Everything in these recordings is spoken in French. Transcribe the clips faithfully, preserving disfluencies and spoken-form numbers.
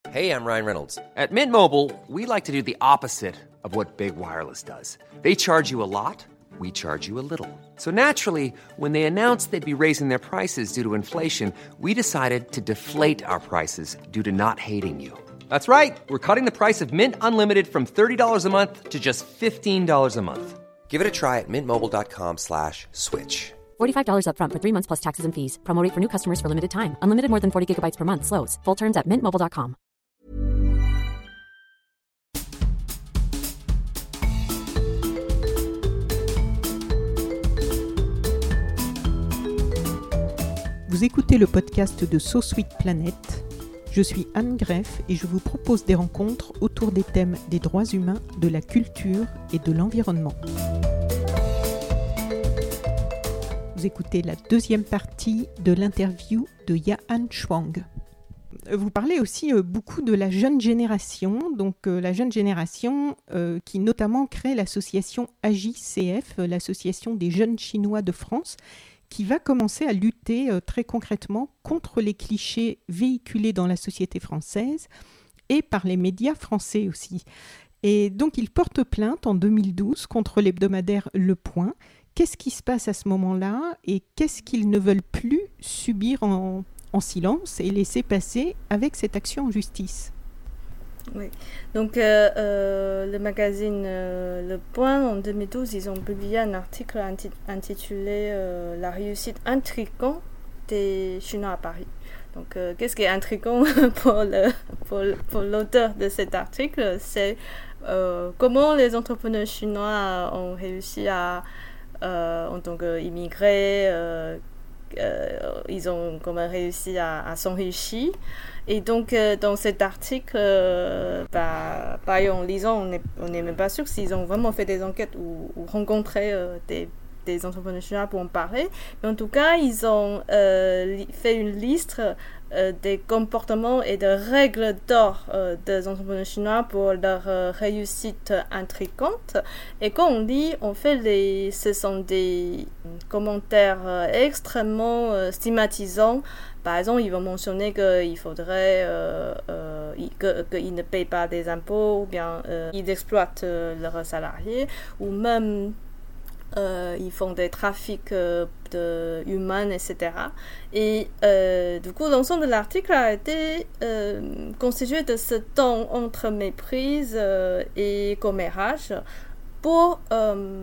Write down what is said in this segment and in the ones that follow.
Hey, I'm Ryan Reynolds. At Mint Mobile, we like to do the opposite of what Big Wireless does. They charge you a lot, we charge you a little. So naturally, when they announced they'd be raising their prices due to inflation, we decided to deflate our prices due to not hating you. That's right. We're cutting the price of Mint Unlimited from thirty dollars a month to just fifteen dollars a month. Give it a try at mintmobile.com slash switch. forty-five dollars up front for three months plus taxes and fees. Promo rate for new customers for limited time. Unlimited more than forty gigabytes per month. Slows full terms at mint mobile dot com. Vous écoutez le podcast de So Sweet Planet. Je suis Anne Greff et je vous propose des rencontres autour des thèmes des droits humains, de la culture et de l'environnement. Vous écoutez la deuxième partie de l'interview de Ya-Han Chuang. Vous parlez aussi euh, beaucoup de la jeune génération, donc euh, la jeune génération euh, qui notamment crée l'association A J C F, euh, l'association des jeunes chinois de France, qui va commencer à lutter euh, très concrètement contre les clichés véhiculés dans la société française et par les médias français aussi. Et donc il porte plainte en deux mille douze contre l'hebdomadaire Le Point. Qu'est-ce qui se passe à ce moment-là et qu'est-ce qu'ils ne veulent plus subir en, en silence et laisser passer avec cette action en justice ? Oui, donc euh, euh, le magazine euh, Le Point, en deux mille douze, ils ont publié un article inti- intitulé euh, « La réussite intrigante des Chinois à Paris ». Donc, euh, qu'est-ce qui est intrigant pour, le, pour, pour l'auteur de cet article ? C'est euh, comment les entrepreneurs chinois ont réussi à, euh, en tant qu'immigrés, euh, euh, ils ont comment réussi à, à s'enrichir. Et donc, euh, dans cet article, euh, bah, bah, en lisant, on n'est même pas sûr s'ils ont vraiment fait des enquêtes ou, ou rencontré euh, des, des entrepreneurs chinois pour en parler. Mais en tout cas, ils ont euh, li- fait une liste euh, des comportements et des règles d'or euh, des entrepreneurs chinois pour leur euh, réussite intrigante. Et quand on lit, en fait, les, ce sont des commentaires euh, extrêmement euh, stigmatisants. Par exemple, ils vont mentionner qu'il faudrait euh, euh, que, qu'ils ne payent pas des impôts, ou bien euh, ils exploitent euh, leurs salariés, ou même euh, ils font des trafics euh, de humains, et cetera. Et euh, du coup, l'ensemble de l'article a été euh, constitué de ce ton entre méprise euh, et commérage pour euh,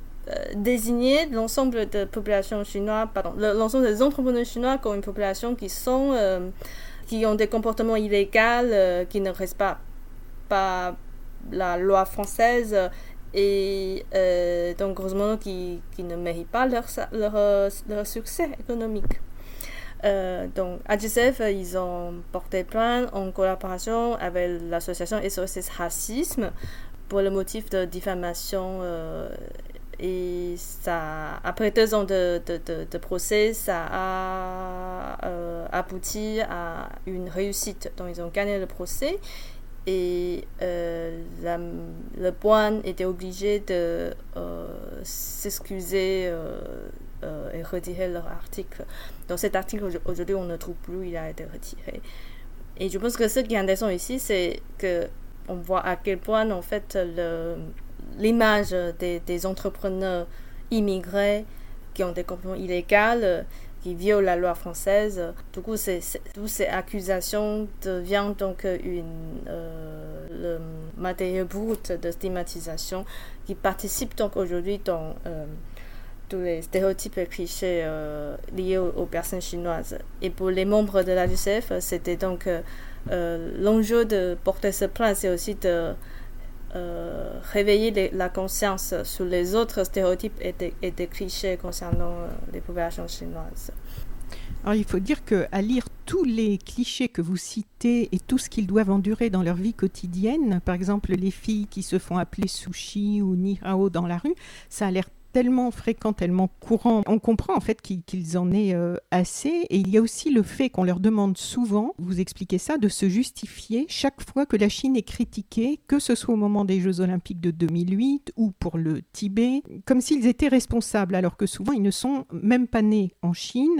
désigner l'ensemble de la population chinoise, pardon, l'ensemble des entrepreneurs chinois comme une population qui sont, euh, qui ont des comportements illégaux, euh, qui ne respectent pas, pas la loi française et euh, donc grosso modo qui, qui ne méritent pas leur, leur, leur succès économique. Euh, donc A J C F, ils ont porté plainte en collaboration avec l'association S O S Racisme pour le motif de diffamation. Euh, Et ça, après deux ans de, de, de, de procès, ça a euh, abouti à une réussite. Donc, ils ont gagné le procès et euh, la, le Point était obligé de euh, s'excuser euh, euh, et retirer leur article. Donc, cet article, aujourd'hui, on ne trouve plus, il a été retiré. Et je pense que ce qui est intéressant ici, c'est qu'on voit à quel point, en fait, le... l'image des, des entrepreneurs immigrés qui ont des comportements illégaux, qui violent la loi française. Du coup, c'est, c'est, toutes ces accusations deviennent donc une, euh, le matériau brut de stigmatisation qui participe donc aujourd'hui dans euh, tous les stéréotypes et clichés euh, liés aux, aux personnes chinoises. Et pour les membres de l'A J C F, c'était donc euh, l'enjeu de porter ce plainte, c'est aussi de Euh, réveiller les, la conscience sur les autres stéréotypes et des, et des clichés concernant euh, les populations chinoises. Alors il faut dire qu'à lire tous les clichés que vous citez et tout ce qu'ils doivent endurer dans leur vie quotidienne, par exemple les filles qui se font appeler sushi ou ni hao dans la rue, ça a l'air tellement fréquent, tellement courant. On comprend en fait qu'ils, qu'ils en aient euh, assez. Et il y a aussi le fait qu'on leur demande souvent, vous expliquez ça, de se justifier chaque fois que la Chine est critiquée, que ce soit au moment des Jeux Olympiques de deux mille huit ou pour le Tibet, comme s'ils étaient responsables, alors que souvent ils ne sont même pas nés en Chine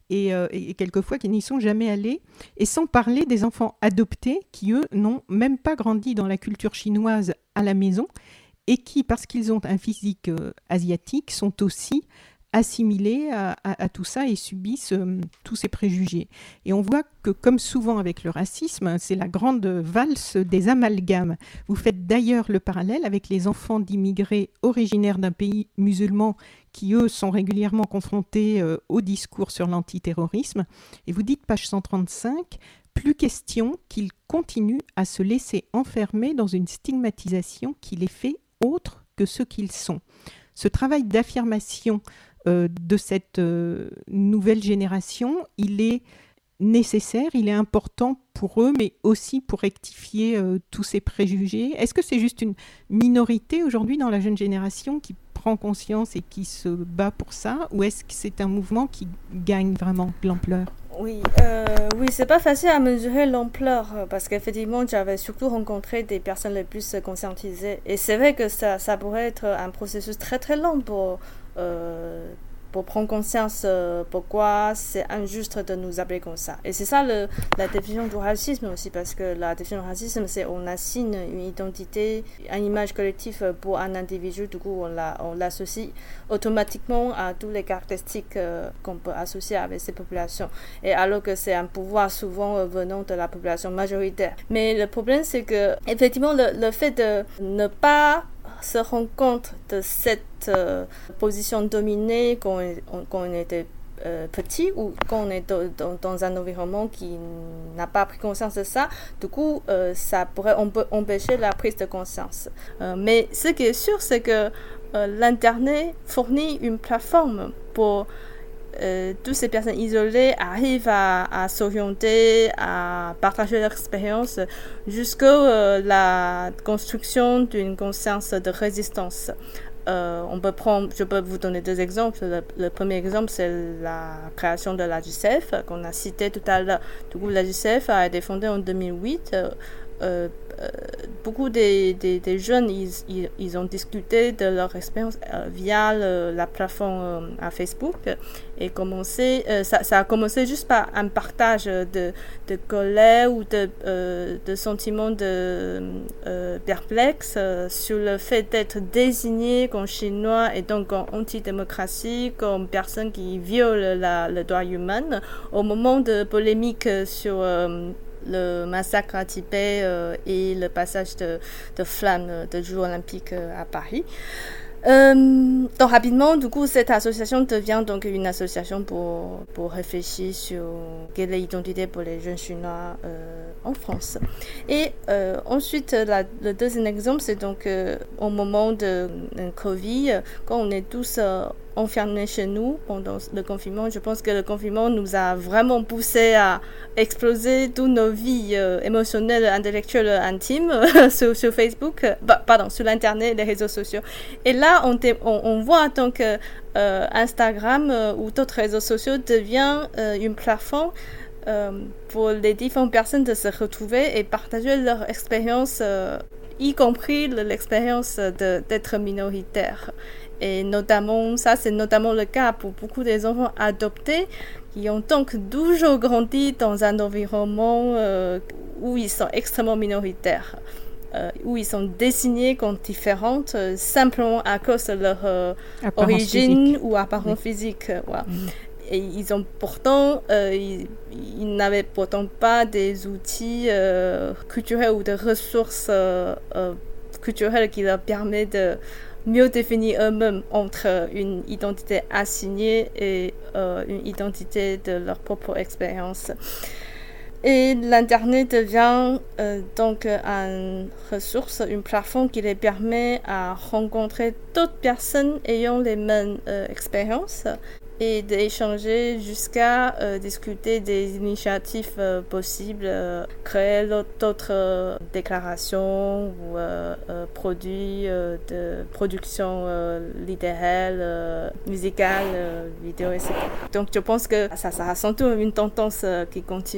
et, euh, et quelquefois qui n'y sont jamais allés, et sans parler des enfants adoptés qui, eux, n'ont même pas grandi dans la culture chinoise à la maison et qui, parce qu'ils ont un physique euh, asiatique, sont aussi assimilés à, à, à tout ça et subissent euh, tous ces préjugés. Et on voit que, comme souvent avec le racisme, c'est la grande valse des amalgames. Vous faites d'ailleurs le parallèle avec les enfants d'immigrés originaires d'un pays musulman qui, eux, sont régulièrement confrontés euh, au discours sur l'antiterrorisme. Et vous dites, page cent trente-cinq, plus question qu'ils continuent à se laisser enfermer dans une stigmatisation qui les fait autres que ce qu'ils sont. Ce travail d'affirmation euh, de cette euh, nouvelle génération, il est nécessaire, il est important pour eux, mais aussi pour rectifier euh, tous ces préjugés. Est-ce que c'est juste une minorité aujourd'hui dans la jeune génération qui prend conscience et qui se bat pour ça, ou est-ce que c'est un mouvement qui gagne vraiment de l'ampleur ? Oui, euh, oui, c'est pas facile à mesurer l'ampleur parce qu'effectivement, j'avais surtout rencontré des personnes les plus conscientisées. Et c'est vrai que ça, ça pourrait être un processus très très long pour, euh, pour prendre conscience euh, pourquoi c'est injuste de nous appeler comme ça. Et c'est ça le, la définition du racisme aussi, parce que la définition du racisme, c'est on assigne une identité, une image collective pour un individu, du coup on, la, on l'associe automatiquement à toutes les caractéristiques euh, qu'on peut associer avec ces populations. Et alors que c'est un pouvoir souvent euh, venant de la population majoritaire. Mais le problème, c'est que effectivement le, le fait de ne pas se rendre compte de cette euh, position dominée quand on, quand on était euh, petit ou quand on est dans, dans, dans un environnement qui n'a pas pris conscience de ça, du coup euh, ça pourrait empêcher la prise de conscience. Euh, mais ce qui est sûr, c'est que euh, l'Internet fournit une plateforme pour Euh, toutes ces personnes isolées arrivent à, à s'orienter, à partager leur expérience jusqu'à euh, la construction d'une conscience de résistance. Euh, on peut prendre, je peux vous donner deux exemples. Le, le premier exemple, c'est la création de l'A J C F qu'on a cité tout à l'heure. Du coup, l'A J C F a été fondée en deux mille huit. Euh, euh, beaucoup des, des, des jeunes, ils, ils, ils ont discuté de leur expérience euh, via le, la plateforme euh, à Facebook et commencé, euh, ça, ça a commencé juste par un partage de, de colère ou de, euh, de sentiments de euh, perplexe euh, sur le fait d'être désigné comme chinois et donc comme antidémocratie, comme personne qui viole la, le droit humain au moment de polémique sur euh, le massacre à Tibet euh, et le passage de, de flammes de Jeux olympiques euh, à Paris. Euh, donc rapidement, du coup, cette association devient donc une association pour, pour réfléchir sur quelle est l'identité pour les jeunes chinois euh, en France. Et euh, ensuite, la, le deuxième exemple, c'est donc euh, au moment de, de Covid, quand on est tous euh, enfermés chez nous pendant le confinement. Je pense que le confinement nous a vraiment poussé à exploser toutes nos vies euh, émotionnelles, intellectuelles, intimes sur, sur Facebook, bah, pardon, sur l'Internet, les réseaux sociaux. Et là, on, on, on voit donc euh, Instagram euh, ou d'autres réseaux sociaux devient euh, une plateforme euh, pour les différentes personnes de se retrouver et partager leur expérience, euh, y compris l'expérience de, d'être minoritaire. Et notamment, ça c'est notamment le cas pour beaucoup des enfants adoptés qui ont donc toujours grandi dans un environnement euh, où ils sont extrêmement minoritaires, euh, où ils sont désignés comme différentes euh, simplement à cause de leur euh, origine physique. Ou apparence oui. physique. Euh, voilà. Mmh. Et ils ont pourtant, euh, ils, ils n'avaient pourtant pas des outils euh, culturels ou de ressources euh, euh, culturelles qui leur permettent de mieux définir eux-mêmes entre une identité assignée et euh, une identité de leur propre expérience. Et l'Internet devient euh, donc une ressource, une plateforme qui les permet à rencontrer d'autres personnes ayant les mêmes euh, expériences et d'échanger jusqu'à euh, discuter des initiatives euh, possibles, euh, créer d'autres euh, déclarations ou euh, euh, produits euh, de production euh, littéraire, euh, musicale, euh, vidéo, et cetera. Donc je pense que ça, ça a surtout une tendance euh, qui continue.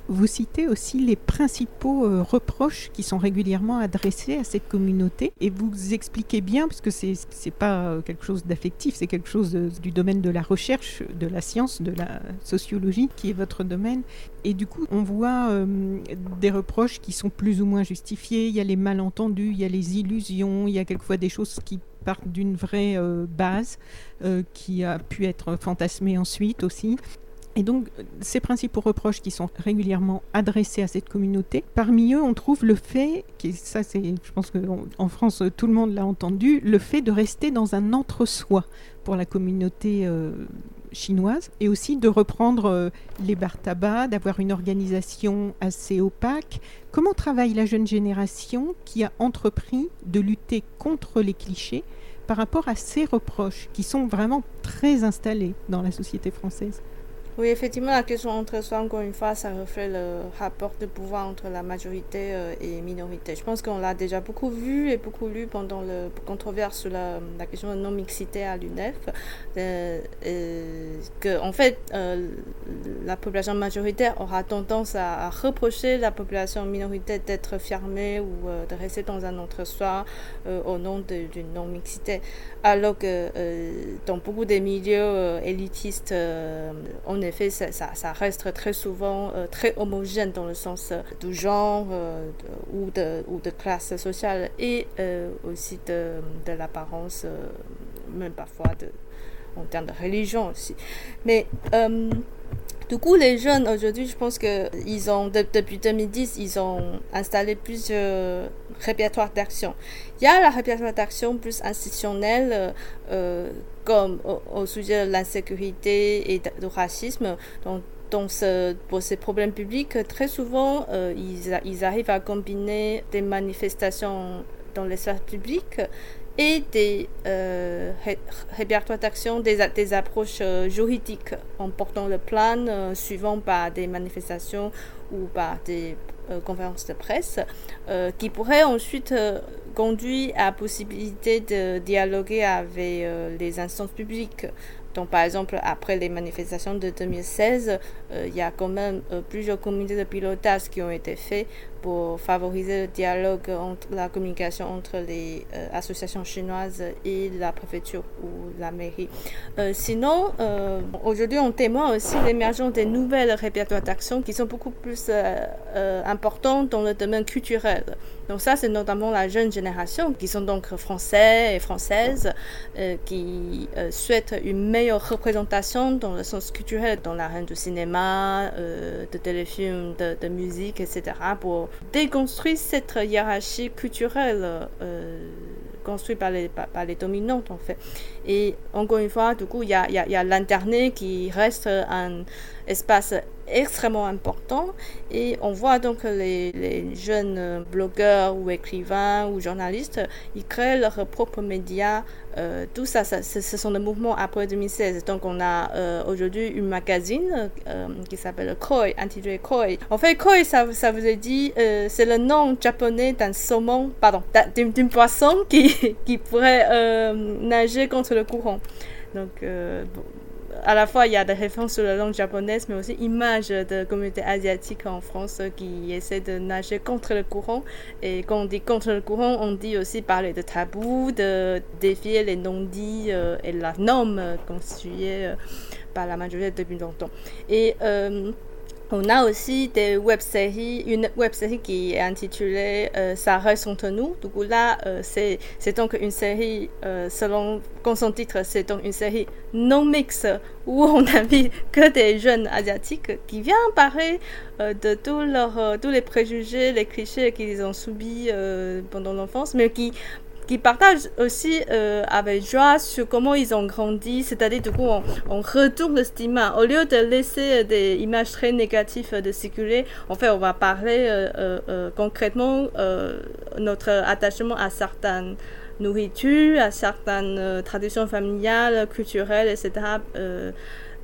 vous citez aussi les principaux euh, reproches qui sont régulièrement adressés à cette communauté et vous expliquez bien, parce que c'est, c'est pas quelque chose d'affectif, c'est quelque chose de, du domaine de la recherche, de la science, de la sociologie qui est votre domaine. Et du coup, on voit euh, des reproches qui sont plus ou moins justifiés, il y a les malentendus, il y a les illusions, il y a quelquefois des choses qui partent d'une vraie euh, base euh, qui a pu être fantasmée ensuite aussi. Et donc, ces principaux reproches qui sont régulièrement adressés à cette communauté, parmi eux, on trouve le fait, qui, ça c'est, je pense qu'en France, tout le monde l'a entendu, le fait de rester dans un entre-soi pour la communauté euh, chinoise, et aussi de reprendre euh, les bars tabac, d'avoir une organisation assez opaque. Comment travaille la jeune génération qui a entrepris de lutter contre les clichés par rapport à ces reproches qui sont vraiment très installés dans la société française ? Oui, effectivement, la question entre soi, encore une fois, ça reflète le rapport de pouvoir entre la majorité euh, et minorité. Je pense qu'on l'a déjà beaucoup vu et beaucoup lu pendant le controverse sur la, la question de non-mixité à l'U N E F. Euh, euh, que, en fait, euh, la population majoritaire aura tendance à, à reprocher la population minoritaire d'être fermée ou euh, de rester dans un entre-soi euh, au nom de, d'une non-mixité. Alors que euh, dans beaucoup des milieux euh, élitistes, euh, on est En effet, ça, ça, ça reste très souvent euh, très homogène dans le sens euh, du genre euh, de, ou, de, ou de classe sociale et euh, aussi de, de l'apparence, euh, même parfois de, en termes de religion aussi. Mais euh, du coup, les jeunes aujourd'hui, je pense qu'ils ont, de, depuis deux mille dix, ils ont installé plusieurs répertoires d'action. Il y a la répertoire d'action plus institutionnelle, euh, comme au, au sujet de l'insécurité et du racisme. Donc, dans ce, pour ces problèmes publics, très souvent, euh, ils, ils arrivent à combiner des manifestations dans l'espace public et des euh, ré, répertoires d'action, des, des approches euh, juridiques en portant le plan, euh, suivant par des manifestations ou par des euh, conférences de presse, euh, qui pourraient ensuite euh, conduire à la possibilité de dialoguer avec euh, les instances publiques. Donc, par exemple, après les manifestations de deux mille seize, euh, il y a quand même euh, plusieurs comités de pilotage qui ont été faits pour favoriser le dialogue entre la communication entre les euh, associations chinoises et la préfecture ou la mairie. Euh, sinon, euh, aujourd'hui, on témoigne aussi l'émergence des nouvelles répertoires d'action qui sont beaucoup plus euh, euh, importantes dans le domaine culturel. Donc ça, c'est notamment la jeune génération qui sont donc français et françaises euh, qui euh, souhaitent une meilleure représentation dans le sens culturel, dans l'arène du cinéma, euh, de téléfilms, de, de musique, et cetera pour déconstruire cette hiérarchie culturelle euh, construite par les, par, par les dominantes en fait. Et encore une fois, du coup, il y a, y a, y a l'internet qui reste un espace extrêmement important et on voit donc les, les jeunes blogueurs ou écrivains ou journalistes, ils créent leurs propres médias. Euh, tout ça, ça ce, ce sont des mouvements après deux mille seize. Donc on a euh, aujourd'hui une magazine euh, qui s'appelle Koi, intitulé Koi. En fait, Koi, ça, ça vous a dit, euh, c'est le nom japonais d'un saumon, pardon, d'une, d'une poisson qui, qui pourrait euh, nager contre le courant. Donc euh, bon, à la fois, il y a des références sur la langue japonaise, mais aussi images de communautés asiatiques en France qui essaient de nager contre le courant. Et quand on dit contre le courant, on dit aussi parler de tabou, de défier les non-dits euh, et la norme constituée euh, par la majorité depuis longtemps. Et euh, on a aussi des web-séries, une web-série qui est intitulée euh, « Ça reste entre nous ». Du coup, là, euh, c'est, c'est donc une série, euh, selon son titre, c'est donc une série non-mix où on invite que des jeunes asiatiques qui viennent parler euh, de tous leurs, euh, tous les préjugés, les clichés qu'ils ont subis euh, pendant l'enfance, mais qui qui partagent aussi euh, avec joie sur comment ils ont grandi, c'est-à-dire du coup on, on retourne le stigma. Au lieu de laisser des images très négatives de circuler, en fait on va parler euh, euh, concrètement euh, notre attachement à certaines nourritures, à certaines euh, traditions familiales, culturelles, et cetera. Euh,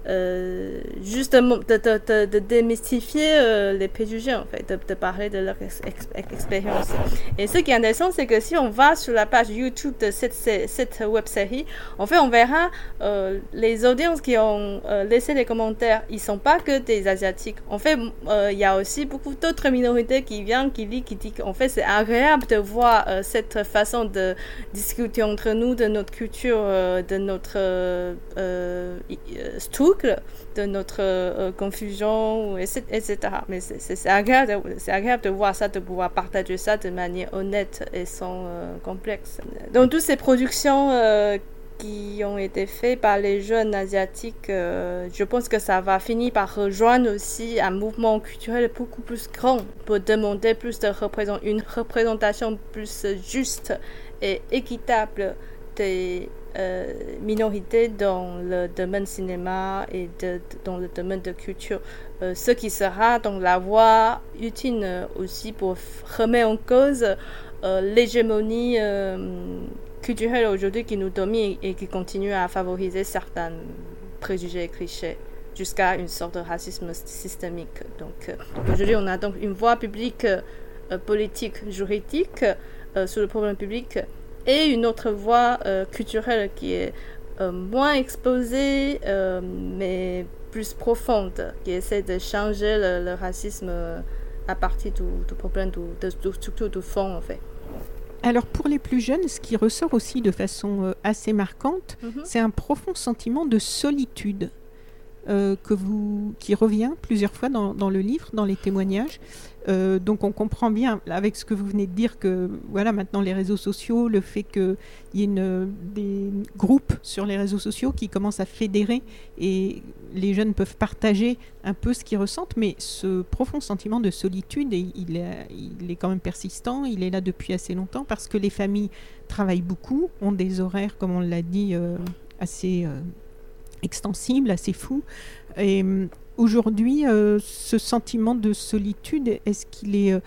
euh, justement de, de, de, de démystifier euh, les préjugés, en fait, de, de parler de leur ex, ex, expérience. Et ce qui est intéressant, c'est que si on va sur la page YouTube de cette, cette web-série, en fait, on verra euh, les audiences qui ont euh, laissé les commentaires, ils ne sont pas que des Asiatiques. En fait, il euh, y a aussi beaucoup d'autres minorités qui viennent, qui lisent, qui disent qu'en fait, c'est agréable de voir euh, cette façon de discuter entre nous, de notre culture, euh, de notre euh, euh, structure, de notre euh, confusion, et cetera. Mais c'est, c'est, c'est, agréable de, c'est agréable de voir ça, de pouvoir partager ça de manière honnête et sans euh, complexe. Donc, toutes ces productions euh, qui ont été faites par les jeunes asiatiques, euh, je pense que ça va finir par rejoindre aussi un mouvement culturel beaucoup plus grand pour demander plus de représent- une représentation plus juste et équitable des Euh, minorités dans le domaine cinéma et de, de, dans le domaine de culture, euh, ce qui sera donc la voie utile euh, aussi pour remettre en cause euh, l'hégémonie euh, culturelle aujourd'hui qui nous domine et qui continue à favoriser certains préjugés et clichés jusqu'à une sorte de racisme systémique. Donc euh, aujourd'hui on a donc une voie publique, euh, politique, juridique euh, sur le problème public, et une autre voie euh, culturelle qui est euh, moins exposée, euh, mais plus profonde, qui essaie de changer le, le racisme euh, à partir du, du problème, du, de, du, surtout du fond, en fait. Alors, pour les plus jeunes, ce qui ressort aussi de façon euh, assez marquante, mm-hmm. c'est un profond sentiment de solitude euh, que vous, qui revient plusieurs fois dans, dans le livre, dans les témoignages. Euh, donc on comprend bien avec ce que vous venez de dire que voilà, maintenant les réseaux sociaux, le fait qu'il y ait une, des groupes sur les réseaux sociaux qui commencent à fédérer et les jeunes peuvent partager un peu ce qu'ils ressentent, mais ce profond sentiment de solitude, il est, il est quand même persistant, il est là depuis assez longtemps parce que les familles travaillent beaucoup, ont des horaires, comme on l'a dit, euh, assez euh, extensibles, assez fous. Et aujourd'hui, euh, ce sentiment de solitude, est-ce qu'il est, euh,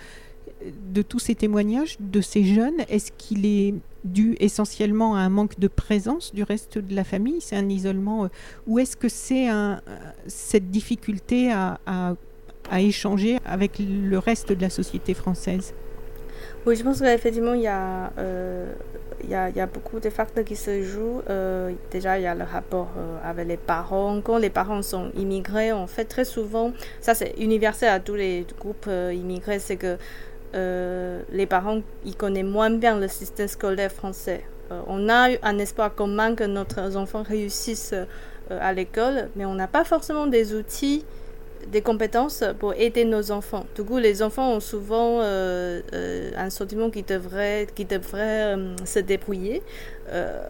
de tous ces témoignages de ces jeunes, est-ce qu'il est dû essentiellement à un manque de présence du reste de la famille, c'est un isolement, euh, ou est-ce que c'est un, cette difficulté à, à, à échanger avec le reste de la société française? Oui, je pense qu'effectivement, il y a... Euh... Il y, a, il y a beaucoup de facteurs qui se jouent. Euh, déjà, il y a le rapport euh, avec les parents. Quand les parents sont immigrés, en fait, très souvent, ça c'est universel à tous les groupes euh, immigrés, c'est que euh, les parents, ils connaissent moins bien le système scolaire français. Euh, on a un espoir commun que nos enfants réussissent euh, à l'école, mais on n'a pas forcément des outils, des compétences pour aider nos enfants. Du coup, les enfants ont souvent euh, euh, un sentiment qui devrait, qui devrait euh, se débrouiller euh,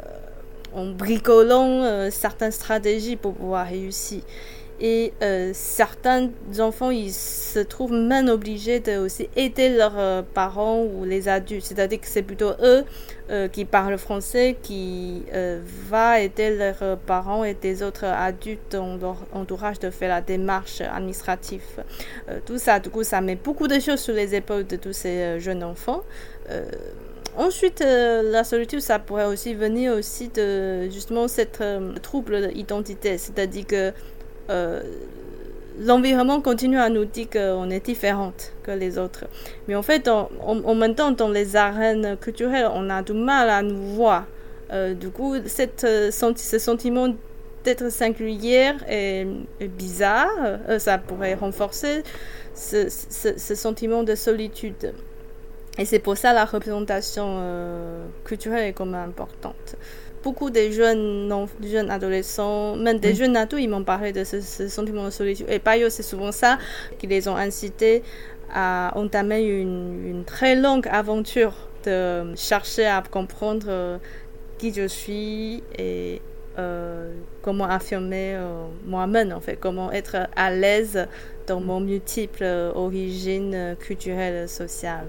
en bricolant euh, certaines stratégies pour pouvoir réussir. Et euh, certains enfants, ils se trouvent même obligés de aussi aider leurs euh, parents ou les adultes. C'est-à-dire que c'est plutôt eux euh, qui parlent français, qui euh, va aider leurs parents et des autres adultes dans leur entourage de faire la démarche administrative. Euh, tout ça, du coup, ça met beaucoup de choses sur les épaules de tous ces euh, jeunes enfants. Euh, Ensuite, euh, la solitude, ça pourrait aussi venir aussi de justement cette euh, trouble d'identité. C'est-à-dire que Euh, l'environnement continue à nous dire qu'on est différente que les autres. Mais en fait, en, en, en même temps, dans les arènes culturelles, on a du mal à nous voir. Euh, du coup, cette, ce sentiment d'être singulière et, et bizarre, euh, ça pourrait renforcer ce, ce, ce sentiment de solitude. Et c'est pour ça la représentation euh, culturelle est comme importante. Beaucoup de jeunes, non, jeunes adolescents, même des mmh. jeunes adultes, ils m'ont parlé de ce, ce sentiment de solitude. Et par ailleurs, c'est souvent ça qui les ont incités à entamer une, une très longue aventure de chercher à comprendre euh, qui je suis et euh, comment affirmer euh, moi-même, en fait, comment être à l'aise dans mon multiple euh, origine culturelle, sociale.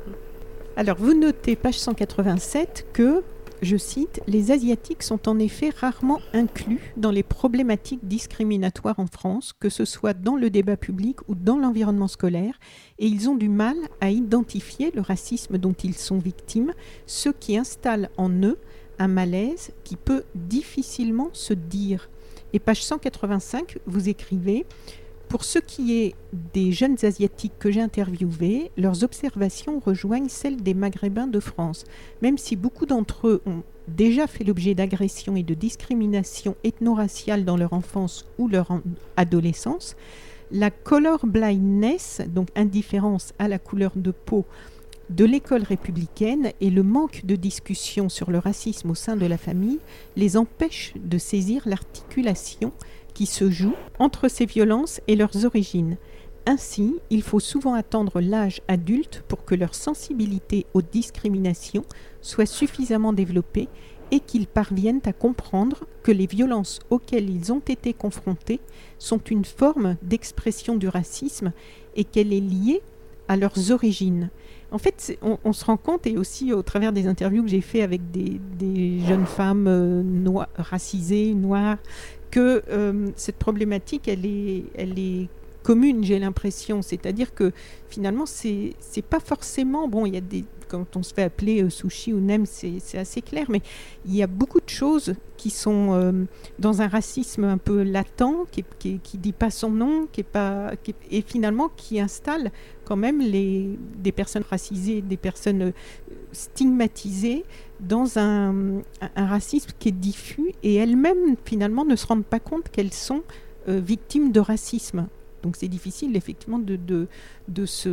Alors, vous notez, page cent quatre-vingt-sept, que je cite, « Les Asiatiques sont en effet rarement inclus dans les problématiques discriminatoires en France, que ce soit dans le débat public ou dans l'environnement scolaire, et ils ont du mal à identifier le racisme dont ils sont victimes, ce qui installe en eux un malaise qui peut difficilement se dire. » Et page cent quatre-vingt-cinq, vous écrivez « Pour ce qui est des jeunes Asiatiques que j'ai interviewés, leurs observations rejoignent celles des Maghrébins de France. Même si beaucoup d'entre eux ont déjà fait l'objet d'agressions et de discriminations ethno-raciales dans leur enfance ou leur en- adolescence, la color blindness, donc indifférence à la couleur de peau, de l'école républicaine et le manque de discussion sur le racisme au sein de la famille les empêchent de saisir l'articulation qui se joue entre ces violences et leurs origines. Ainsi, il faut souvent attendre l'âge adulte pour que leur sensibilité aux discriminations soit suffisamment développée et qu'ils parviennent à comprendre que les violences auxquelles ils ont été confrontés sont une forme d'expression du racisme et qu'elle est liée à leurs origines. » En fait, on, on se rend compte, et aussi au travers des interviews que j'ai fait avec des, des jeunes femmes euh, noires, racisées, noires, que euh, cette problématique, elle est, elle est commune, j'ai l'impression. C'est-à-dire que finalement, c'est, c'est pas forcément... Bon, il y a des... Quand on se fait appeler euh, sushi ou nem, c'est, c'est assez clair, mais il y a beaucoup de choses qui sont euh, dans un racisme un peu latent, qui ne qui, dit pas son nom, qui est pas, qui est, et finalement qui installe quand même les, des personnes racisées, des personnes stigmatisées dans un, un racisme qui est diffus, et elles-mêmes finalement ne se rendent pas compte qu'elles sont euh, victimes de racisme. Donc c'est difficile effectivement de, de, de, se,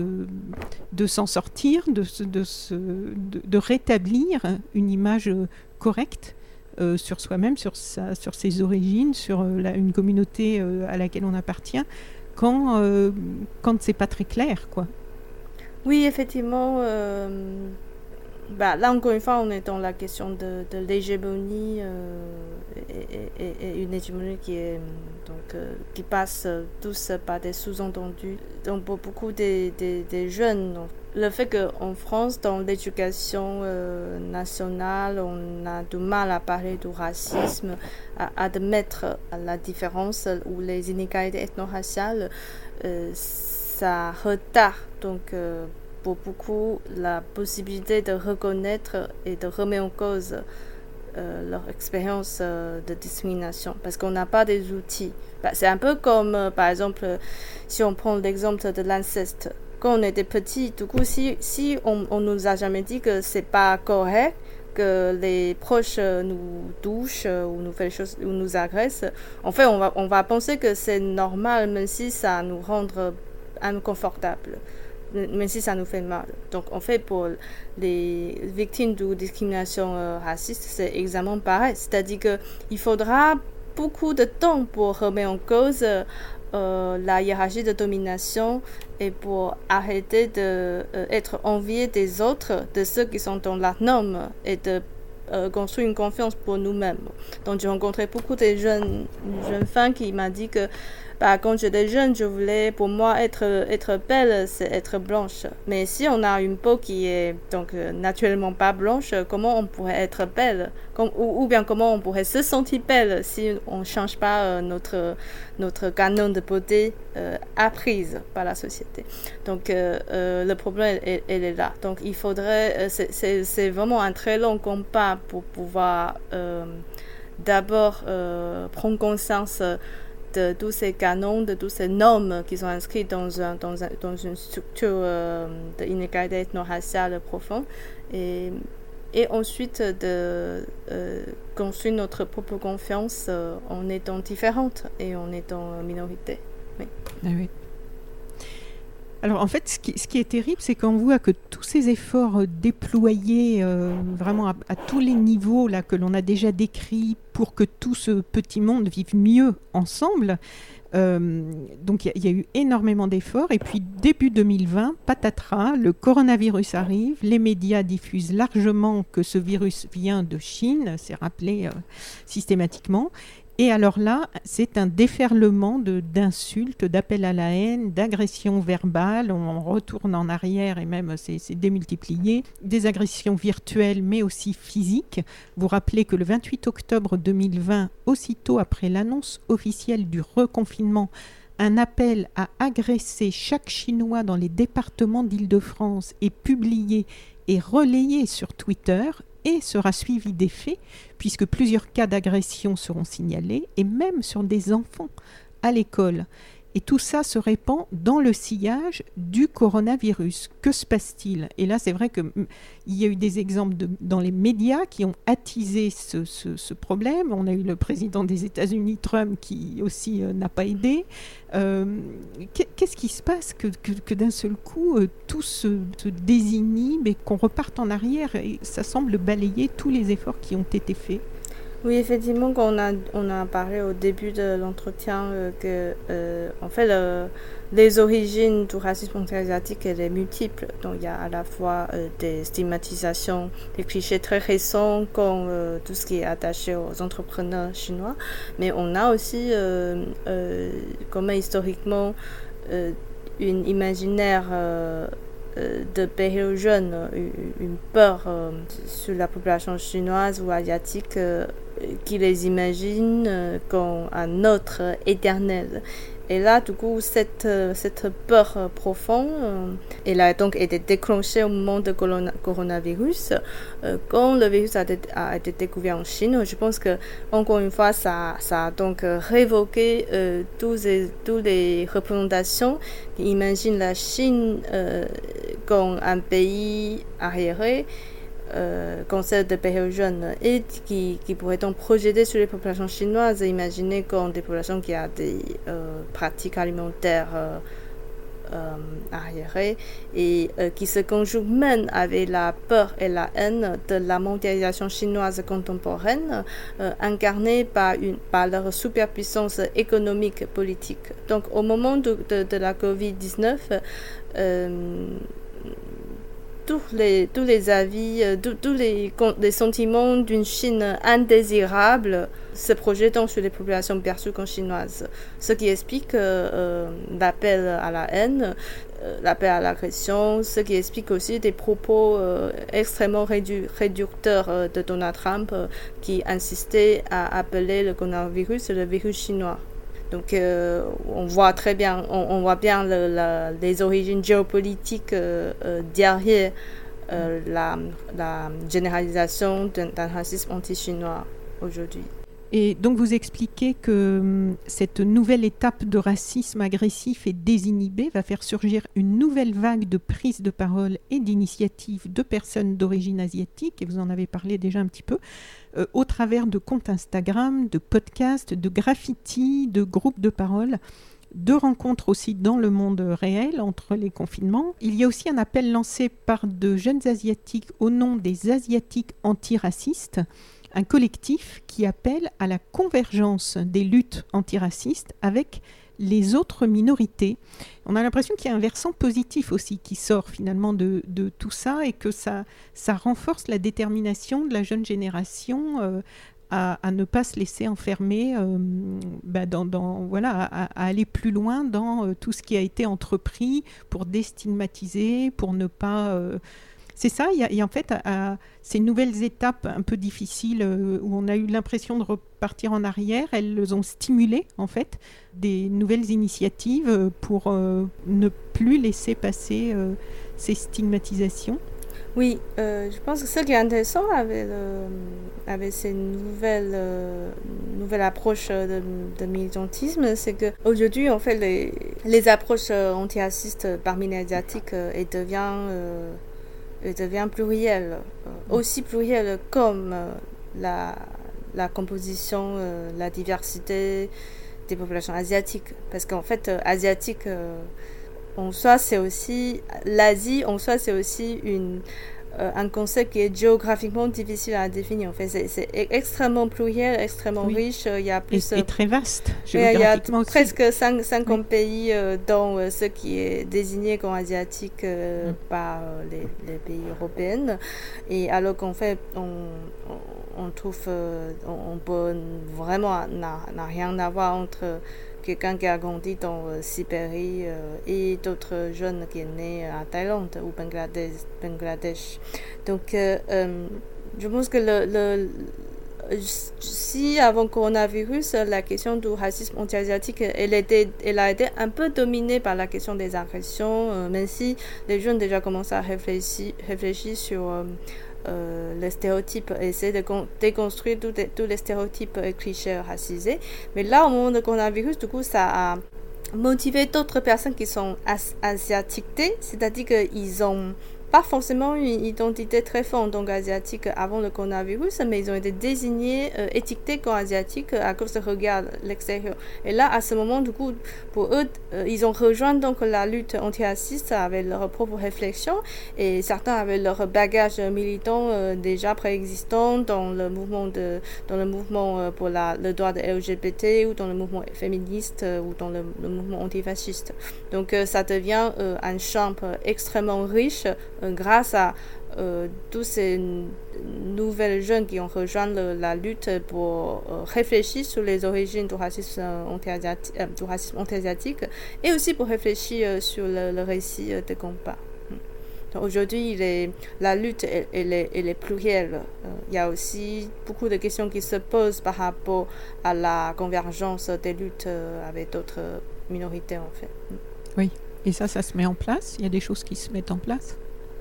de s'en sortir, de, de, se, de, de rétablir une image correcte euh, sur soi-même, sur, sa, sur ses origines, sur euh, la, une communauté euh, à laquelle on appartient, quand, euh, quand c'est pas très clair, quoi. Oui, effectivement. Euh, bah, là, encore une fois, on est dans la question de, de l'hégémonie euh, et, et, et une hégémonie qui, est, donc, euh, qui passe tous par des sous-entendus. Donc, pour beaucoup des, des, des jeunes, donc, le fait qu'en France, dans l'éducation euh, nationale, on a du mal à parler du racisme, à admettre la différence ou les inégalités ethno-raciales, euh, ça retarde donc euh, pour beaucoup la possibilité de reconnaître et de remettre en cause euh, leur expérience euh, de discrimination, parce qu'on n'a pas des outils. Bah, c'est un peu comme, euh, par exemple, si on prend l'exemple de l'inceste. Quand on était petit, du coup, si, si on, on nous a jamais dit que c'est pas correct, que les proches nous touchent ou nous fait des choses, ou nous agressent, en fait, on va, on va penser que c'est normal, même si ça nous rend inconfortable, même si ça nous fait mal. Donc, en fait, pour les victimes de discrimination euh, raciste, c'est exactement pareil. C'est-à-dire qu'il faudra beaucoup de temps pour remettre en cause euh, la hiérarchie de domination et pour arrêter d'être euh, envié des autres, de ceux qui sont dans la norme, et de euh, construire une confiance pour nous-mêmes. Donc, j'ai rencontré beaucoup de jeunes, jeunes femmes qui m'ont dit que bah, quand j'étais jeune, je voulais, pour moi, être, être belle, c'est être blanche. Mais si on a une peau qui est donc euh, naturellement pas blanche, comment on pourrait être belle? Comme, ou, ou bien comment on pourrait se sentir belle si on ne change pas euh, notre, notre canon de beauté euh, apprise par la société. Donc, euh, euh, le problème, elle, elle est là. Donc, il faudrait, euh, c'est, c'est, c'est vraiment un très long combat pour pouvoir euh, d'abord euh, prendre conscience de tous ces canons, de tous ces normes qui sont inscrits dans, un, dans, un, dans une structure euh, d'inégalité ethno-raciale profonde, et, et ensuite de euh, construire notre propre confiance euh, en étant différente et en étant minorité. Oui. Ah oui. Alors en fait, ce qui, ce qui est terrible, c'est qu'on voit que tous ces efforts déployés euh, vraiment à, à tous les niveaux là, que l'on a déjà décrits pour que tout ce petit monde vive mieux ensemble, euh, donc il y, y a eu énormément d'efforts. Et puis début deux mille vingt, patatras, le coronavirus arrive, les médias diffusent largement que ce virus vient de Chine, c'est rappelé euh, systématiquement. Et alors là, c'est un déferlement de, d'insultes, d'appels à la haine, d'agressions verbales. On retourne en arrière et même c'est, c'est démultiplié. Des agressions virtuelles, mais aussi physiques. Vous rappelez que le vingt-huit octobre deux mille vingt, aussitôt après l'annonce officielle du reconfinement, un appel à agresser chaque Chinois dans les départements d'Île-de-France est publié et relayé sur Twitter. et sera suivi des faits, puisque plusieurs cas d'agression seront signalés, et même sur des enfants à l'école. Et tout ça se répand dans le sillage du coronavirus. Que se passe-t-il ? Et là, c'est vrai qu'il y a eu des exemples de, dans les médias qui ont attisé ce, ce, ce problème. On a eu le président des États-Unis, Trump, qui aussi euh, n'a pas aidé. Euh, qu'est-ce qui se passe que, que, que d'un seul coup, euh, tout se, se désinhibe et qu'on reparte en arrière ? Et ça semble balayer tous les efforts qui ont été faits. Oui, effectivement, quand on a, on a parlé au début de l'entretien euh, que, euh, en fait, le, les origines du racisme anti-asiatique, elles sont multiples. Donc, il y a à la fois euh, des stigmatisations, des clichés très récents, comme euh, tout ce qui est attaché aux entrepreneurs chinois. Mais on a aussi, euh, euh, comme historiquement, euh, une imaginaire euh, de période jeune, une peur euh, sur la population chinoise ou asiatique euh, qui les imagine euh, comme un autre éternel. Et là, du coup, cette, cette peur euh, profonde, euh, elle a donc été déclenchée au moment du corona, coronavirus. Euh, quand le virus a, a été découvert en Chine, je pense que, encore une fois, ça, ça a donc révoqué euh, tous les, toutes les représentations qui imaginent la Chine euh, comme un pays arriéré, Euh, concept de période jeune et qui, qui pourrait donc projeter sur les populations chinoises et imaginer comme des populations qui ont des euh, pratiques alimentaires euh, euh, arriérées et euh, qui se conjuguent même avec la peur et la haine de la mondialisation chinoise contemporaine euh, incarnée par, une, par leur superpuissance économique politique. Donc au moment de, de, de la covid dix-neuf, euh, Tous les, tous les avis, euh, tous, tous les, les sentiments d'une Chine indésirable se projettent sur les populations perçues comme chinoises. Ce qui explique euh, l'appel à la haine, euh, l'appel à l'agression, ce qui explique aussi des propos euh, extrêmement rédu- réducteurs euh, de Donald Trump euh, qui insistait à appeler le coronavirus le virus chinois. Donc, euh, on voit très bien, on, on voit bien le, la, les origines géopolitiques euh, euh, derrière euh, la, la généralisation d'un, d'un racisme anti-chinois aujourd'hui. Et donc, vous expliquez que hum, cette nouvelle étape de racisme agressif et désinhibé va faire surgir une nouvelle vague de prise de parole et d'initiatives de personnes d'origine asiatique, et vous en avez parlé déjà un petit peu, euh, au travers de comptes Instagram, de podcasts, de graffitis, de groupes de parole, de rencontres aussi dans le monde réel entre les confinements. Il y a aussi un appel lancé par de jeunes Asiatiques au nom des Asiatiques antiracistes, un collectif qui appelle à la convergence des luttes antiracistes avec les autres minorités. On a l'impression qu'il y a un versant positif aussi qui sort finalement de, de tout ça et que ça, ça renforce la détermination de la jeune génération euh, à, à ne pas se laisser enfermer, euh, bah dans, dans, voilà, à, à aller plus loin dans euh, tout ce qui a été entrepris pour déstigmatiser, pour ne pas... Euh, C'est ça, il y a, et en fait, à, à ces nouvelles étapes un peu difficiles euh, où on a eu l'impression de repartir en arrière, elles ont stimulé en fait des nouvelles initiatives pour euh, ne plus laisser passer euh, ces stigmatisations. Oui, euh, je pense que ce qui est intéressant avec, le, avec ces nouvelles, euh, nouvelles approches de, de militantisme, c'est qu'aujourd'hui, en fait, les, les approches anti-racistes parmi les Asiatiques, euh, elles deviennent... Euh, Elle devient plurielle, euh, aussi plurielle comme euh, la, la composition, euh, la diversité des populations asiatiques. Parce qu'en fait, euh, asiatique, euh, en soi, c'est aussi, l'Asie, en soi, c'est aussi une, euh, un concept qui est géographiquement difficile à définir. En fait, c'est, c'est extrêmement pluriel, extrêmement oui. riche. Il y a plus, et, et très vaste, géographiquement. Il y a aussi. presque cinquante oui. pays, euh, dont euh, ce qui est désigné comme asiatique euh, mm. par euh, les, les pays européens. Et alors qu'en fait, on, on, on trouve, euh, on, on peut vraiment, n'a, n'a rien à voir entre quelqu'un qui a grandi dans euh, Sibérie euh, et d'autres jeunes qui sont nés à Thaïlande ou Bangladesh. Bangladesh. Donc, euh, euh, je pense que le, le, si avant le coronavirus, la question du racisme anti-asiatique, elle, était, elle a été un peu dominée par la question des agressions, euh, même si les jeunes déjà commencent à réfléchir, réfléchir sur euh, euh, les stéréotypes, essayer de con- déconstruire tous les, tous les stéréotypes et clichés racisés. Mais là, au moment du coronavirus, du coup, ça a motivé d'autres personnes qui sont as- asiatiques, c'est-à-dire qu'ils ont pas forcément une identité très forte donc asiatique avant le coronavirus, mais ils ont été désignés, euh, étiquetés comme asiatiques à cause de regard l'extérieur. Et là, à ce moment, du coup, pour eux, euh, ils ont rejoint donc la lutte antiraciste avec leur propre réflexion, et certains avaient leur bagage militant euh, déjà préexistant dans le mouvement de, dans le mouvement euh, pour la, le droit de L G B T ou dans le mouvement féministe euh, ou dans le, le mouvement antifasciste. Donc, euh, ça devient euh, un champ extrêmement riche grâce à euh, tous ces n- nouvelles jeunes qui ont rejoint le, la lutte pour euh, réfléchir sur les origines du racisme anti-asiatique, euh, du racisme anti-asiatique et aussi pour réfléchir euh, sur le, le récit euh, de combat. Donc aujourd'hui, il est, la lutte elle, elle est, elle est plurielle. Euh, il y a aussi beaucoup de questions qui se posent par rapport à la convergence des luttes euh, avec d'autres minorités en fait. Oui, et ça, ça se met en place. Il y a des choses qui se mettent en place.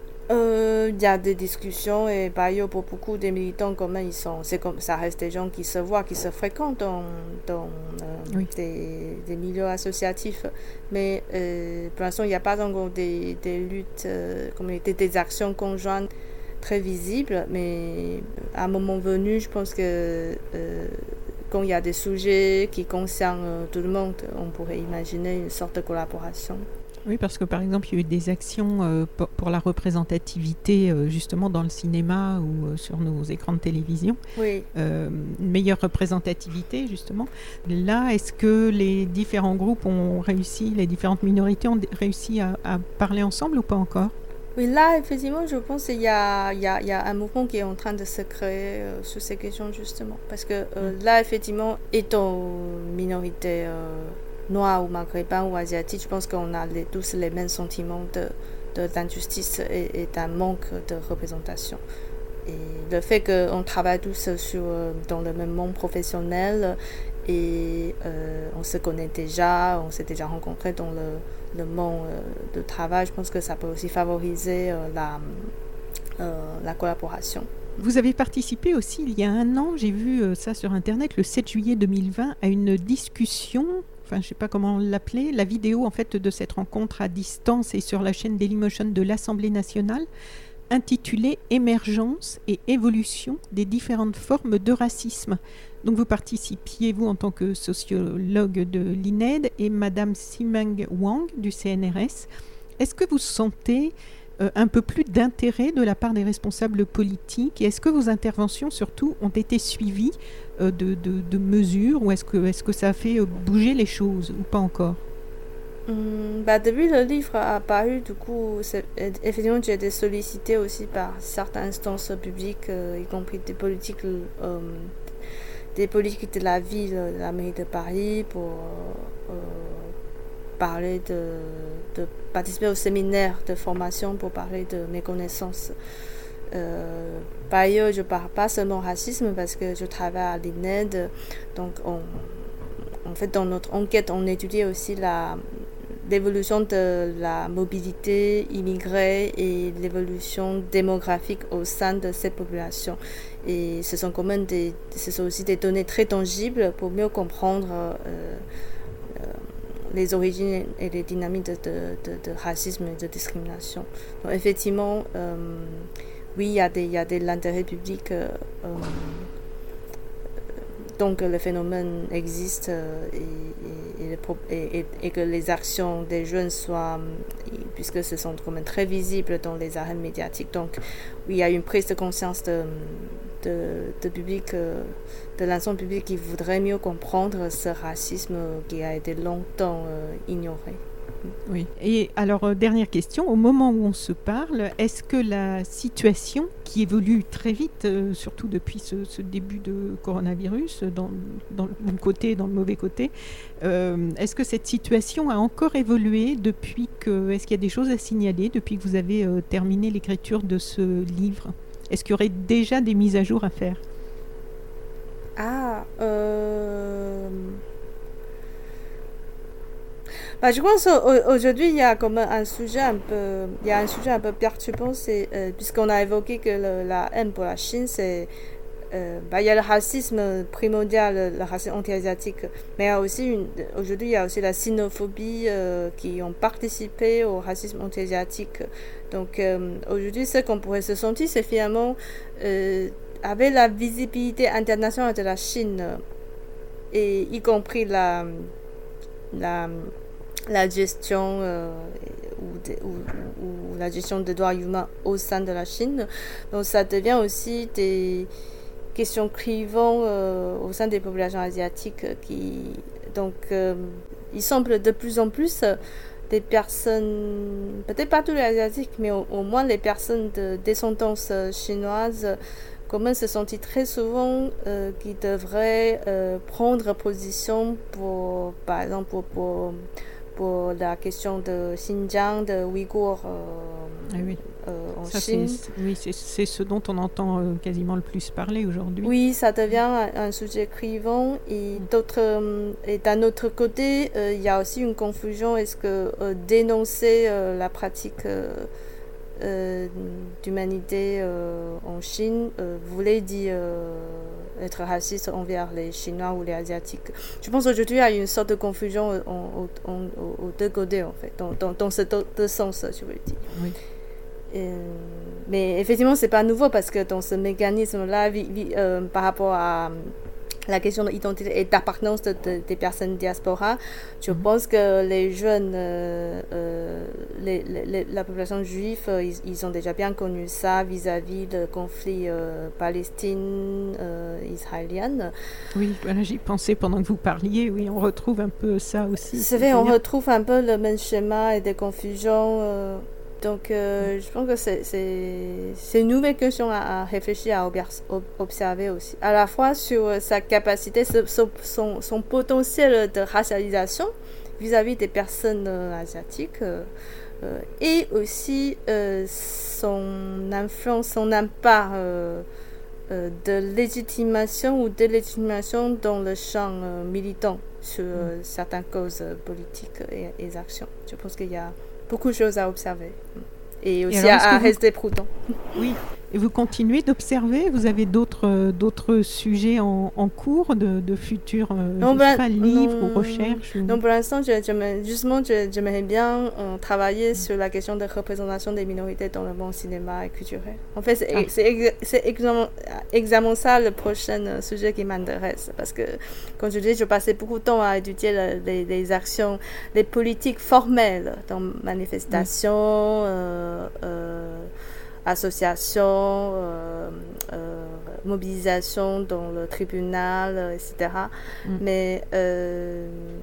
Euh, il y a des discussions et par ailleurs pour beaucoup des militants comme ils sont, c'est comme ça reste des gens qui se voient, qui se fréquentent dans, dans euh, Oui. des, des milieux associatifs, mais euh, pour l'instant il n'y a pas encore des, des luttes, euh, comme des, des actions conjointes très visibles, mais à un moment venu, je pense que euh, quand il y a des sujets qui concernent euh, tout le monde, on pourrait imaginer une sorte de collaboration. Oui, parce que par exemple, il y a eu des actions euh, pour, pour la représentativité euh, justement dans le cinéma ou euh, sur nos écrans de télévision. Oui. Euh, une meilleure représentativité justement. Là, est-ce que les différents groupes ont réussi, les différentes minorités ont d- réussi à, à parler ensemble ou pas encore? Oui, là, effectivement, je pense qu'il y a, il y a, il y a un mouvement qui est en train de se créer euh, sur ces questions, justement. Parce que euh, Mm. là, effectivement, étant minorité euh, noire ou maghrébin ou asiatique, je pense qu'on a les, tous les mêmes sentiments de, de, d'injustice et, et d'un manque de représentation. Et le fait qu'on travaille tous sur, euh, dans le même monde professionnel et euh, on se connaît déjà, on s'est déjà rencontrés dans le, le monde euh, de travail, je pense que ça peut aussi favoriser euh, la, euh, la collaboration. Vous avez participé aussi il y a un an, j'ai vu euh, ça sur Internet, le sept juillet deux mille vingt, à une discussion, enfin je ne sais pas comment l'appeler, la vidéo en fait de cette rencontre à distance et sur la chaîne Dailymotion de l'Assemblée nationale, intitulée « Émergence et évolution des différentes formes de racisme ». Donc vous participiez, vous, en tant que sociologue de l'I N E D et Madame Simeng Wang du C N R S. Est-ce que vous sentez euh, un peu plus d'intérêt de la part des responsables politiques et est-ce que vos interventions, surtout, ont été suivies euh, de, de, de mesures ou est-ce que, est-ce que ça a fait euh, bouger les choses ou pas encore? Hum, bah, depuis le livre a paru, du coup, c'est, effectivement, j'ai été sollicitée aussi par certaines instances publiques, euh, y compris des politiques, euh, des politiques de la ville, de la mairie de Paris, pour euh, parler de, de participer au séminaire de formation pour parler de mes connaissances. Euh, par ailleurs, je ne parle pas seulement racisme parce que je travaille à l'I N E D, donc on, en fait, dans notre enquête, on étudie aussi la l'évolution de la mobilité immigrée et l'évolution démographique au sein de cette population. Et ce sont quand même des, ce sont aussi des données très tangibles pour mieux comprendre euh, euh, les origines et les dynamiques de, de, de, de racisme et de discrimination. Donc effectivement, euh, oui, il y a des, il y a de l'intérêt public. Euh, euh, Donc le phénomène existe euh, et, et, et, et, et que les actions des jeunes soient, puisque ce sont quand même très visibles dans les arènes médiatiques. Donc oui, il y a une prise de conscience de, de, de public, euh, de l'ensemble public qui voudrait mieux comprendre ce racisme qui a été longtemps euh, ignoré. Oui. Et alors, euh, dernière question, au moment où on se parle, est-ce que la situation qui évolue très vite, euh, surtout depuis ce, ce début de coronavirus, dans, dans le bon côté et dans le mauvais côté, euh, est-ce que cette situation a encore évolué depuis que, est-ce qu'il y a des choses à signaler depuis que vous avez euh, terminé l'écriture de ce livre? Est-ce qu'il y aurait déjà des mises à jour à faire? Ah, euh... bah, je pense qu'aujourd'hui, il y a comme un sujet un peu, il y a un sujet un peu perturbant, c'est, euh, puisqu'on a évoqué que le, la haine pour la Chine, c'est, euh, bah, il y a le racisme primordial, le racisme anti-asiatique, mais il y a aussi une, aujourd'hui, il y a aussi la sinophobie euh, qui ont participé au racisme anti-asiatique. Donc, euh, aujourd'hui, ce qu'on pourrait se sentir, c'est finalement, euh, avec la visibilité internationale de la Chine, et y compris la, la, la gestion euh, ou, de, ou, ou la gestion des droits humains au sein de la Chine, donc ça devient aussi des questions crivantes euh, au sein des populations asiatiques qui, donc, euh, il semble de plus en plus euh, des personnes, peut-être pas tous les asiatiques, mais au, au moins les personnes de descendance chinoise comment se sentit très souvent euh, qu'ils devraient euh, prendre position pour, par exemple, pour, pour, pour la question de Xinjiang, de Ouïghours euh, ah oui. euh, en ça, Chine. C'est, oui, c'est, c'est ce dont on entend euh, quasiment le plus parler aujourd'hui. Oui, ça devient un, un sujet clivant. Et, mm. d'autres, et d'un autre côté, euh, il y a aussi une confusion. Est-ce que euh, dénoncer euh, la pratique euh, Euh, d'humanité euh, en Chine euh, voulait dire euh, être raciste envers les Chinois ou les Asiatiques. Je pense qu'aujourd'hui, il y a une sorte de confusion en, en, en, aux deux côtés, en fait, dans, dans, dans ces deux sens, je veux dire. Oui. Et, mais effectivement, ce n'est pas nouveau parce que dans ce mécanisme-là, vi, vi, euh, par rapport à la question de l'identité et d'appartenance de, de, des personnes diaspora, je mm-hmm. pense que les jeunes, euh, euh, les, les, la population juive, euh, ils, ils ont déjà bien connu ça vis-à-vis du conflit euh, palestinien-israélien. Euh, oui, voilà, j'y pensais pendant que vous parliez. Oui, on retrouve un peu ça aussi. C'est vrai, on retrouve un peu le même schéma et des confusions. Euh, Donc, euh, je pense que c'est, c'est, c'est une nouvelle question à, à réfléchir, à observer aussi. À la fois sur sa capacité, son, son potentiel de racialisation vis-à-vis des personnes euh, asiatiques euh, euh, et aussi euh, son influence, son impact euh, euh, de légitimation ou délégitimation dans le champ euh, militant sur euh, certaines causes politiques et, et actions. Je pense qu'il y a beaucoup de choses à observer et aussi et alors, à, à vous... rester prudent. Oui, et vous continuez d'observer? Vous avez d'autres, d'autres sujets en, en cours de, de futurs non, ben, pas, livres non, ou recherches ou... Non, pour l'instant, je, je, justement, je, j'aimerais bien euh, travailler sur la question de représentation des minorités dans le monde cinéma et culturel. En fait, c'est, ah. c'est, c'est exactement ça le prochain sujet qui m'intéresse parce que, comme je disais, je passais beaucoup de temps à étudier le, les, les actions, les politiques formelles dans manifestations, oui. euh, euh, association, euh, euh, mobilisation dans le tribunal, euh, et cetera. Mm. Mais euh,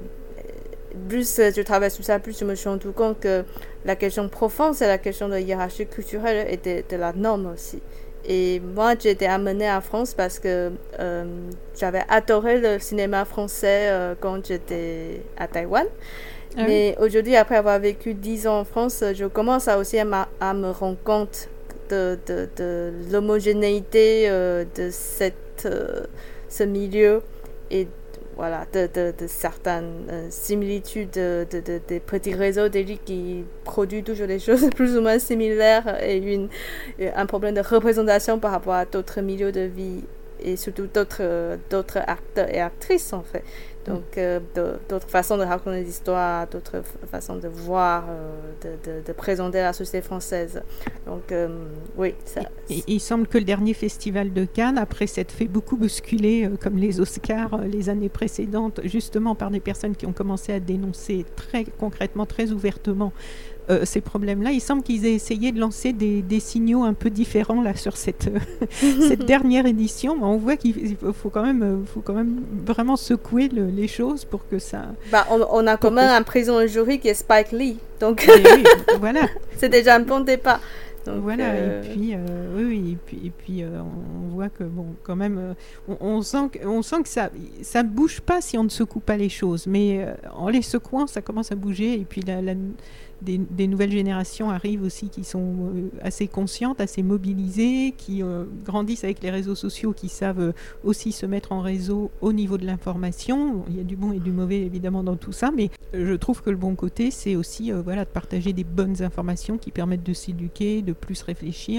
plus je travaille sur ça, plus je me suis rendu compte que la question profonde, c'est la question de la hiérarchie culturelle et de, de la norme aussi. Et moi, j'ai été amenée en France parce que euh, j'avais adoré le cinéma français euh, quand j'étais à Taïwan. Ah oui. Mais aujourd'hui, après avoir vécu dix ans en France, je commence à aussi à, ma, à me rendre compte de, de, de l'homogénéité euh, de cette, euh, ce milieu et voilà, de, de, de certaines euh, similitudes de, de, de, de petits réseaux d'élite qui produisent toujours des choses plus ou moins similaires et une, un problème de représentation par rapport à d'autres milieux de vie et surtout d'autres, d'autres acteurs et actrices en fait. Donc, euh, d'autres façons de raconter des histoires, d'autres façons de voir, euh, de, de, de présenter la société française. Donc, euh, oui. Ça, et, et, il semble que le dernier festival de Cannes, après s'être fait beaucoup bousculer, euh, comme les Oscars euh, les années précédentes, justement par des personnes qui ont commencé à dénoncer très concrètement, très ouvertement Euh, ces problèmes-là, il semble qu'ils aient essayé de lancer des, des signaux un peu différents là sur cette, euh, cette dernière édition. Mais on voit qu'il faut quand même, faut quand même vraiment secouer le, les choses pour que ça... Bah, on, on a quand même que... un président de jury qui est Spike Lee, donc oui, voilà. C'est déjà un bon départ. Donc, voilà, euh... et puis, euh, oui, oui, et puis, et puis euh, on voit que, bon, quand même, euh, on, on sent que, on sent que ça ça ne bouge pas si on ne secoue pas les choses, mais euh, en les secouant, ça commence à bouger, et puis la, la, des, des nouvelles générations arrivent aussi qui sont euh, assez conscientes, assez mobilisées, qui euh, grandissent avec les réseaux sociaux, qui savent euh, aussi se mettre en réseau au niveau de l'information. Il y a du bon et du mauvais évidemment dans tout ça, mais je trouve que le bon côté, c'est aussi euh, voilà, de partager des bonnes informations qui permettent de s'éduquer, de plus réfléchir,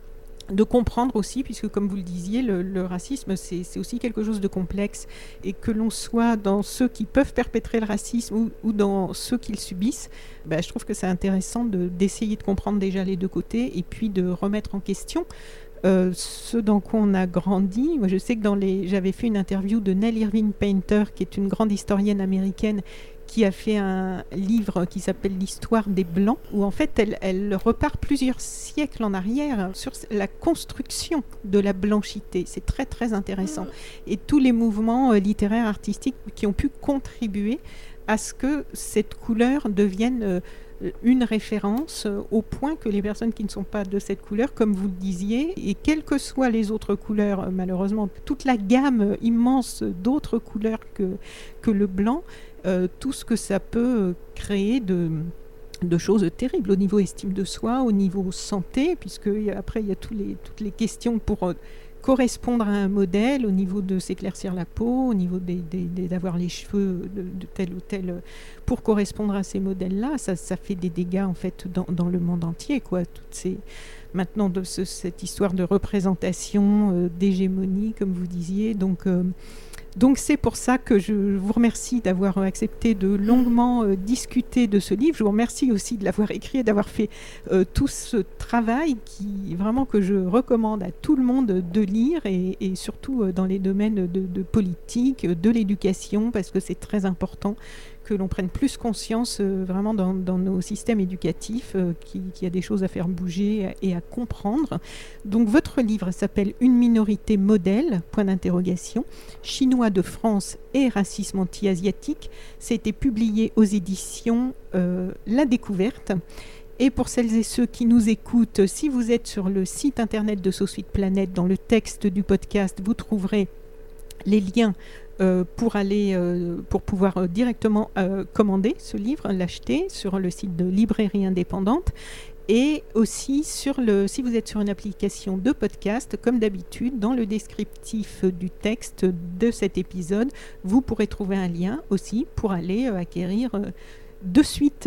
de comprendre aussi, puisque comme vous le disiez, le, le racisme, c'est, c'est aussi quelque chose de complexe, et que l'on soit dans ceux qui peuvent perpétrer le racisme ou, ou dans ceux qui le subissent, ben, je trouve que c'est intéressant de, d'essayer de comprendre déjà les deux côtés, et puis de remettre en question euh, ce dans quoi on a grandi. Moi, je sais que dans les... j'avais fait une interview de Nell Irving Painter, qui est une grande historienne américaine, qui a fait un livre qui s'appelle l'Histoire des Blancs, où en fait elle, elle repart plusieurs siècles en arrière sur la construction de la blanchité. C'est très très intéressant. Et tous les mouvements euh, littéraires, artistiques qui ont pu contribuer à ce que cette couleur devienne euh, une référence, euh, au point que les personnes qui ne sont pas de cette couleur, comme vous le disiez, et quelles que soient les autres couleurs, euh, malheureusement, toute la gamme euh, immense d'autres couleurs que, que le blanc, Euh, tout ce que ça peut créer de, de choses terribles au niveau estime de soi, au niveau santé, puisque y a, après il y a tous les, toutes les questions pour euh, correspondre à un modèle, au niveau de s'éclaircir la peau, au niveau des, des, des, d'avoir les cheveux de, de tel ou tel, pour correspondre à ces modèles-là, ça, ça fait des dégâts en fait dans, dans le monde entier, quoi. Toutes ces, maintenant de ce, cette histoire de représentation, euh, d'hégémonie, comme vous disiez, donc euh, Donc c'est pour ça que je vous remercie d'avoir accepté de longuement euh, discuter de ce livre. Je vous remercie aussi de l'avoir écrit et d'avoir fait euh, tout ce travail qui vraiment que je recommande à tout le monde de lire, et, et surtout euh, dans les domaines de, de politique, de l'éducation, parce que c'est très important que l'on prenne plus conscience euh, vraiment dans, dans nos systèmes éducatifs, euh, qu'il, qu'il y a des choses à faire bouger et à comprendre. Donc votre livre s'appelle « Une minorité modèle », point d'interrogation, Chinois de France et racisme anti-asiatique. C'était publié aux éditions euh, La Découverte. Et pour celles et ceux qui nous écoutent, si vous êtes sur le site internet de SoSuite Planète, dans le texte du podcast, vous trouverez les liens Euh, pour aller, euh, pour pouvoir euh, directement euh, commander ce livre, l'acheter sur le site de Librairie Indépendante, et aussi sur le, si vous êtes sur une application de podcast, comme d'habitude, dans le descriptif du texte de cet épisode, vous pourrez trouver un lien aussi pour aller euh, acquérir euh, de suite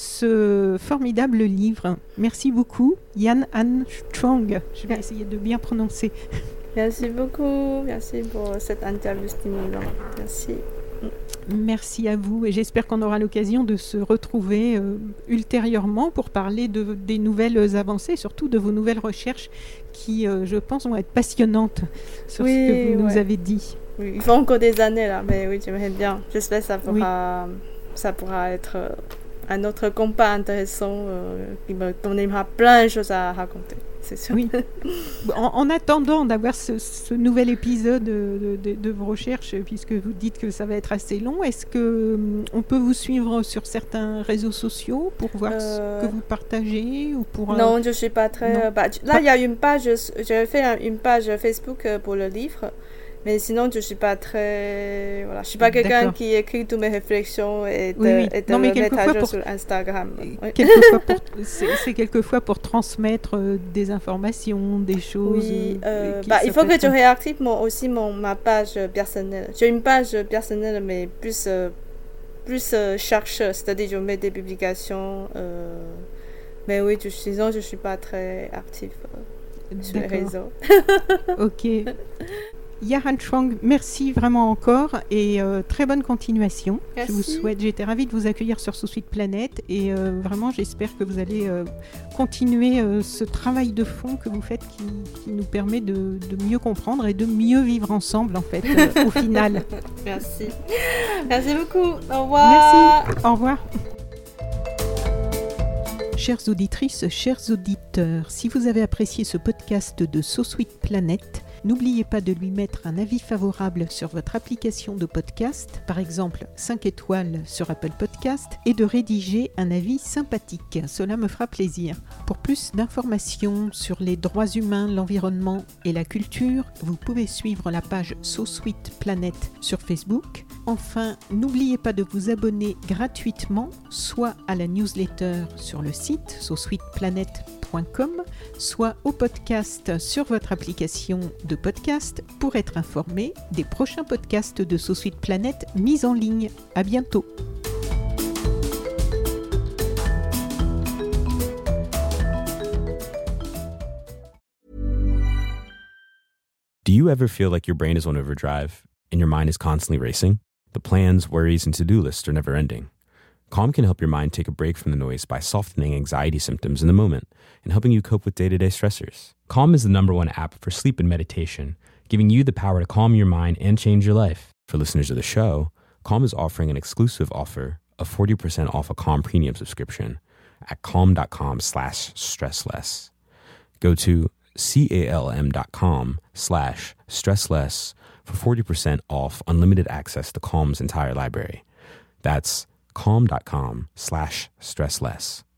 ce formidable livre. Merci beaucoup, Yan-Han Chuang. Je vais essayer de bien prononcer. Merci beaucoup, merci pour cette interview stimulante. Merci. Merci à vous, et j'espère qu'on aura l'occasion de se retrouver euh, ultérieurement pour parler de, des nouvelles avancées, surtout de vos nouvelles recherches qui, euh, je pense, vont être passionnantes sur oui, ce que vous ouais. nous avez dit. Oui, il faut encore des années là, mais oui, j'aimerais bien. J'espère que ça pourra, oui. ça pourra être un autre combat intéressant euh, qui me donnera plein de choses à raconter. C'est sûr. Oui. En, en attendant d'avoir ce, ce nouvel épisode de, de, de vos recherches, puisque vous dites que ça va être assez long, est-ce qu'on peut vous suivre sur certains réseaux sociaux pour voir euh... ce que vous partagez, ou pour Non, un... je ne suis pas très... Bah, là, il y a une page, j'ai fait une page Facebook pour le livre, mais sinon, je ne suis pas très... Voilà, je ne suis pas quelqu'un D'accord. qui écrit toutes mes réflexions et de, oui, oui. et de non, le mettre à jour pour... sur Instagram. Oui. Quelquefois pour... c'est, c'est quelquefois pour transmettre euh, des informations, des choses... Oui, euh, bah, il faut que je réactive mon, aussi mon, ma page personnelle. J'ai une page personnelle, mais plus, euh, plus euh, chercheuse, c'est-à-dire je mets des publications. Euh, mais oui, je, sinon, je ne suis pas très active euh, sur les réseaux. Ok. Ya-Han Chuang, merci vraiment encore, et euh, très bonne continuation. Merci. Je vous souhaite, j'ai été ravie de vous accueillir sur SoSuite Planète, et euh, vraiment j'espère que vous allez euh, continuer euh, ce travail de fond que vous faites, qui, qui nous permet de, de mieux comprendre et de mieux vivre ensemble en fait euh, au final. Merci. Merci beaucoup. Au revoir. Merci. Au revoir. Chères auditrices, chers auditeurs, si vous avez apprécié ce podcast de SoSuite Planète, N'oubliez pas de lui mettre un avis favorable sur votre application de podcast, par exemple cinq étoiles sur Apple Podcast, et de rédiger un avis sympathique. Cela me fera plaisir. Pour plus d'informations sur les droits humains, l'environnement et la culture, vous pouvez suivre la page So Sweet Planet sur Facebook. Enfin, n'oubliez pas de vous abonner gratuitement, soit à la newsletter sur le site so sweet planet point com, soit au podcast sur votre application de podcast pour être informé des prochains podcasts de So Sweet Planet mis en ligne. À bientôt. Do you ever feel like your brain is on overdrive and your mind is constantly racing? The plans, worries, and to-do lists are never ending. Calm can help your mind take a break from the noise by softening anxiety symptoms in the moment and helping you cope with day-to-day stressors. Calm is the number one app for sleep and meditation, giving you the power to calm your mind and change your life. For listeners of the show, Calm is offering an exclusive offer of forty percent off a Calm premium subscription at calm.com slash stressless. Go to calm.com slash stressless for forty percent off unlimited access to Calm's entire library. That's calm.com slash stressless.